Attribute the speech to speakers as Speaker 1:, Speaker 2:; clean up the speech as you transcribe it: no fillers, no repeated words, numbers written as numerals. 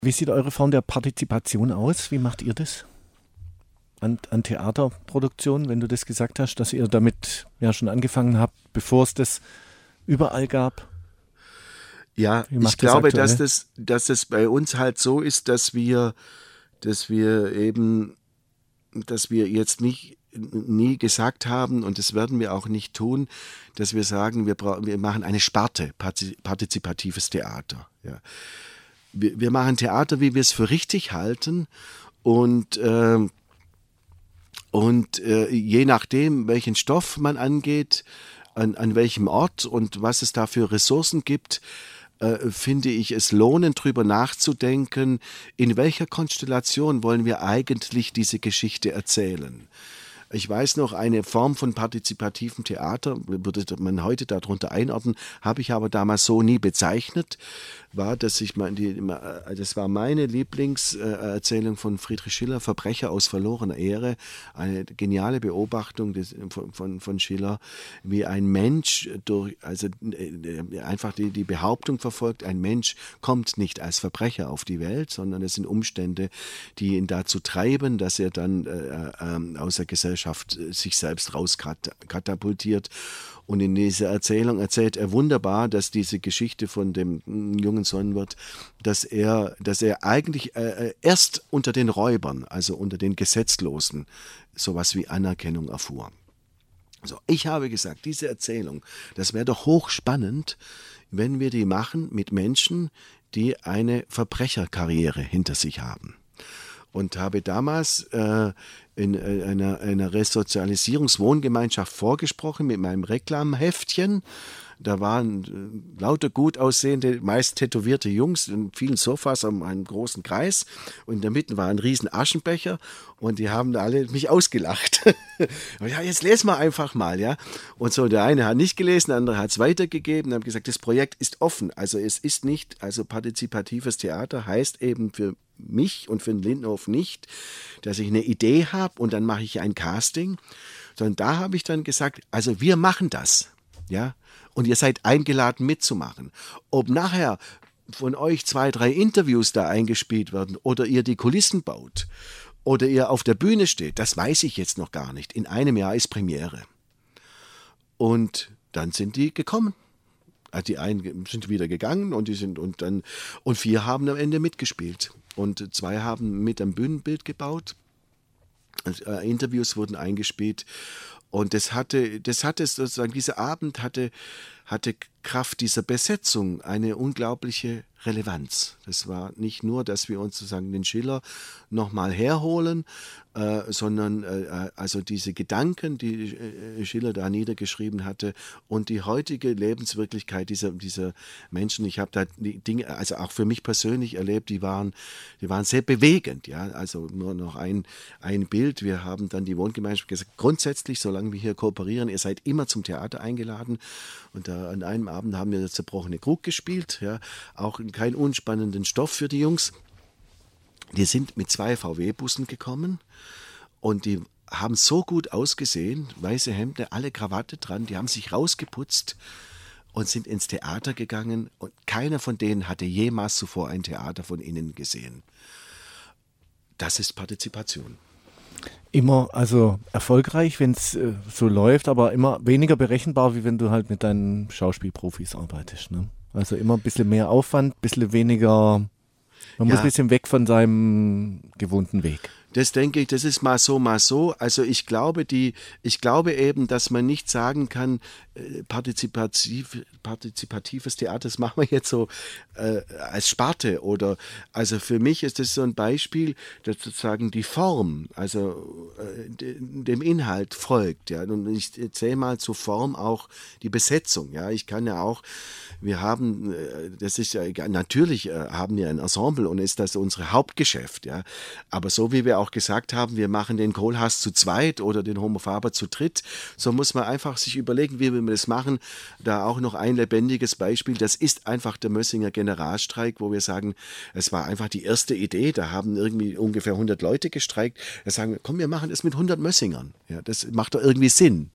Speaker 1: Wie sieht eure Form der Partizipation aus? Wie macht ihr das an Theaterproduktionen, wenn du das gesagt hast, dass ihr damit ja schon angefangen habt, bevor es das überall gab?
Speaker 2: Ja,
Speaker 1: Wie
Speaker 2: ich
Speaker 1: macht das
Speaker 2: glaube,
Speaker 1: aktuell?
Speaker 2: dass es bei uns halt so ist, dass wir eben, dass wir jetzt nie gesagt haben, und das werden wir auch nicht tun, dass wir sagen, wir machen eine Sparte, partizipatives Theater. Ja. Wir machen Theater, wie wir es für richtig halten, und je nachdem, welchen Stoff man angeht, an welchem Ort und was es da für Ressourcen gibt, finde ich es lohnend, drüber nachzudenken, in welcher Konstellation wollen wir eigentlich diese Geschichte erzählen. Ich weiß noch, eine Form von partizipativem Theater, würde man heute darunter einordnen, habe ich aber damals so nie bezeichnet, war, das war meine Lieblingserzählung von Friedrich Schiller, Verbrecher aus verlorener Ehre, eine geniale Beobachtung von Schiller, wie ein Mensch einfach die Behauptung verfolgt, ein Mensch kommt nicht als Verbrecher auf die Welt, sondern es sind Umstände, die ihn dazu treiben, dass er dann aus der Gesellschaft sich selbst rauskatapultiert. Und in dieser Erzählung erzählt er wunderbar, dass diese Geschichte von dem jungen Sonnenwirt, dass er eigentlich erst unter den Räubern, also unter den Gesetzlosen, sowas wie Anerkennung erfuhr. So, ich habe gesagt, diese Erzählung, das wäre doch hochspannend, wenn wir die machen mit Menschen, die eine Verbrecherkarriere hinter sich haben. Und habe damals in einer Resozialisierungswohngemeinschaft vorgesprochen mit meinem Reklamheftchen. Da waren lauter gut aussehende, meist tätowierte Jungs in vielen Sofas um einen großen Kreis. Und in der Mitte war ein riesen Aschenbecher und die haben alle mich ausgelacht. Ja, jetzt lesen wir einfach mal, ja. Und so, der eine hat nicht gelesen, der andere hat es weitergegeben und haben gesagt, das Projekt ist offen. Also es ist nicht, also partizipatives Theater heißt eben für mich und für den Lindenhof nicht, dass ich eine Idee habe und dann mache ich ein Casting, sondern da habe ich dann gesagt, also wir machen das, ja, und ihr seid eingeladen mitzumachen. Ob nachher von euch 2, 3 Interviews da eingespielt werden oder ihr die Kulissen baut oder ihr auf der Bühne steht, das weiß ich jetzt noch gar nicht. In einem Jahr ist Premiere. Und dann sind die gekommen. Also die einen sind wieder gegangen und 4 haben am Ende mitgespielt. Und 2 haben mit am Bühnenbild gebaut. Interviews wurden eingespielt. Und das hatte sozusagen, dieser Abend hatte Kraft dieser Besetzung eine unglaubliche Relevanz. Das war nicht nur, dass wir uns sozusagen den Schiller nochmal herholen, sondern also diese Gedanken, die Schiller da niedergeschrieben hatte und die heutige Lebenswirklichkeit dieser Menschen. Ich habe da die Dinge, also auch für mich persönlich erlebt, die waren sehr bewegend. Ja, also nur noch ein Bild. Wir haben dann die Wohngemeinschaft gesagt, grundsätzlich, solange wir hier kooperieren, ihr seid immer zum Theater eingeladen. Und an einem Abend haben wir der zerbrochene Krug gespielt, ja, auch keinen unspannenden Stoff für die Jungs. Die sind mit 2 VW-Bussen gekommen und die haben so gut ausgesehen, weiße Hemden, alle Krawatte dran, die haben sich rausgeputzt und sind ins Theater gegangen und keiner von denen hatte jemals zuvor ein Theater von innen gesehen. Das ist Partizipation.
Speaker 1: Immer, also erfolgreich, wenn es so läuft, aber immer weniger berechenbar, wie wenn du halt mit deinen Schauspielprofis arbeitest. Ne? Also immer ein bisschen mehr Aufwand, ein bisschen weniger, man muss ein bisschen weg von seinem gewohnten Weg.
Speaker 2: Das denke ich, das ist mal so, mal so. Also ich glaube eben, dass man nicht sagen kann, partizipatives Theater, das machen wir jetzt so als Sparte oder, also für mich ist das so ein Beispiel, dass sozusagen die Form, also dem Inhalt folgt, ja. Und ich zähle mal zur Form auch die Besetzung, ja. Ich kann ja auch, wir haben, das ist ja, natürlich haben wir ein Ensemble und ist das unsere Hauptgeschäft, ja. Aber so wie wir auch gesagt haben, wir machen den Kohlhaas zu zweit oder den Homo Faber zu dritt, so muss man einfach sich überlegen, wie wir das machen. Da auch noch ein lebendiges Beispiel, das ist einfach der Mössinger Generalstreik, wo wir sagen, es war einfach die erste Idee, da haben irgendwie ungefähr 100 Leute gestreikt, da sagen wir, komm, wir machen das mit 100 Mössingern. Ja, das macht doch irgendwie Sinn.